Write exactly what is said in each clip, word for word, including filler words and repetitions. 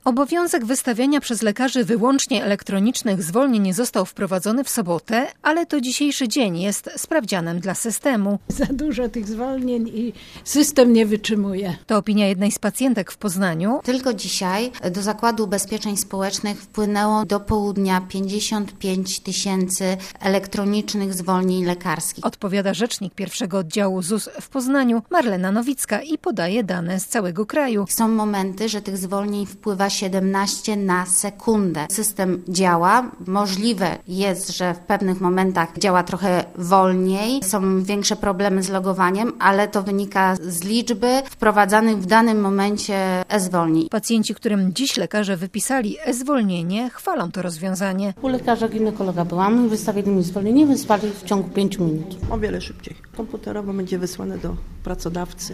Obowiązek wystawiania przez lekarzy wyłącznie elektronicznych zwolnień został wprowadzony w sobotę, ale to dzisiejszy dzień jest sprawdzianem dla systemu. Za dużo tych zwolnień i system nie wytrzymuje. To opinia jednej z pacjentek w Poznaniu. Tylko dzisiaj do Zakładu Ubezpieczeń Społecznych wpłynęło do południa pięćdziesiąt pięć tysięcy elektronicznych zwolnień lekarskich. Odpowiada rzecznik pierwszego oddziału Z U S w Poznaniu Marlena Nowicka i podaje dane z całego kraju. Są momenty, że tych zwolnień wpływa siedemnaście na sekundę. System działa. Możliwe jest, że w pewnych momentach działa trochę wolniej. Są większe problemy z logowaniem, ale to wynika z liczby wprowadzanych w danym momencie e-zwolnień. Pacjenci, którym dziś lekarze wypisali e-zwolnienie, chwalą to rozwiązanie. U lekarza ginekologa byłam, wystawili mi zwolnienie, wysłali w ciągu pięciu minut. O wiele szybciej. Komputerowo będzie wysłane do pracodawcy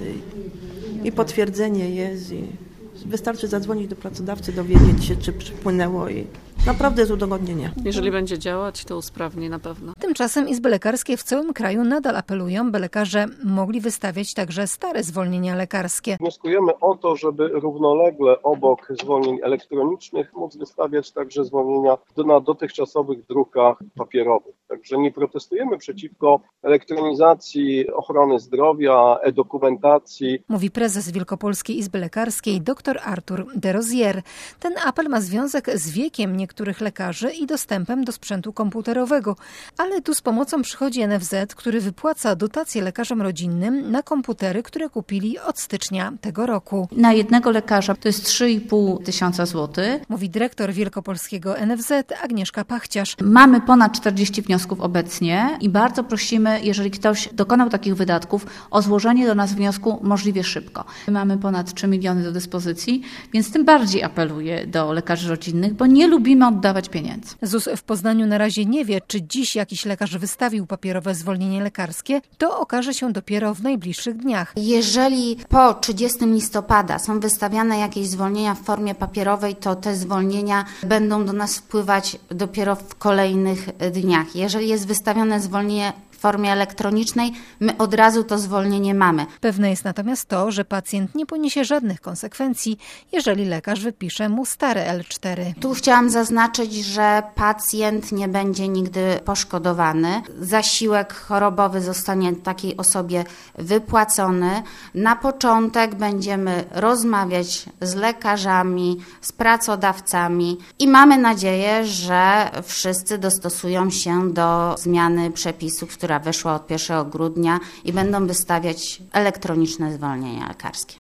i, i potwierdzenie jest. I wystarczy zadzwonić do pracodawcy, dowiedzieć się, czy przypłynęło i naprawdę jest udogodnienie. Jeżeli będzie działać, to usprawni na pewno. Tymczasem izby lekarskie w całym kraju nadal apelują, by lekarze mogli wystawiać także stare zwolnienia lekarskie. Wnioskujemy o to, żeby równolegle obok zwolnień elektronicznych móc wystawiać także zwolnienia na dotychczasowych drukach papierowych. Także nie protestujemy przeciwko elektronizacji ochrony zdrowia, e-dokumentacji. Mówi prezes Wielkopolskiej Izby Lekarskiej dr Artur de Rozier. Ten apel ma związek z wiekiem niektórych lekarzy i dostępem do sprzętu komputerowego. Ale tu z pomocą przychodzi N F Z, który wypłaca dotacje lekarzom rodzinnym na komputery, które kupili od stycznia tego roku. Na jednego lekarza to jest trzy i pół tysiąca złotych. Mówi dyrektor Wielkopolskiego N F Z Agnieszka Pachciarz. Mamy ponad czterdzieści wniosków obecnie i bardzo prosimy, jeżeli ktoś dokonał takich wydatków, o złożenie do nas wniosku możliwie szybko. Mamy ponad trzy miliony do dyspozycji, więc tym bardziej apeluję do lekarzy rodzinnych, bo nie lubimy oddawać pieniędzy. Z U S w Poznaniu na razie nie wie, czy dziś jakiś lekarz wystawił papierowe zwolnienie lekarskie. To okaże się dopiero w najbliższych dniach. Jeżeli po trzydziestego listopada są wystawiane jakieś zwolnienia w formie papierowej, to te zwolnienia będą do nas wpływać dopiero w kolejnych dniach. Jeżeli jest wystawione zwolnienie w formie elektronicznej, my od razu to zwolnienie mamy. Pewne jest natomiast to, że pacjent nie poniesie żadnych konsekwencji, jeżeli lekarz wypisze mu stare L cztery. Tu chciałam zaznaczyć, że pacjent nie będzie nigdy poszkodowany. Zasiłek chorobowy zostanie takiej osobie wypłacony. Na początek będziemy rozmawiać z lekarzami, z pracodawcami i mamy nadzieję, że wszyscy dostosują się do zmiany przepisów, która weszła od pierwszego grudnia i będą wystawiać elektroniczne zwolnienia lekarskie.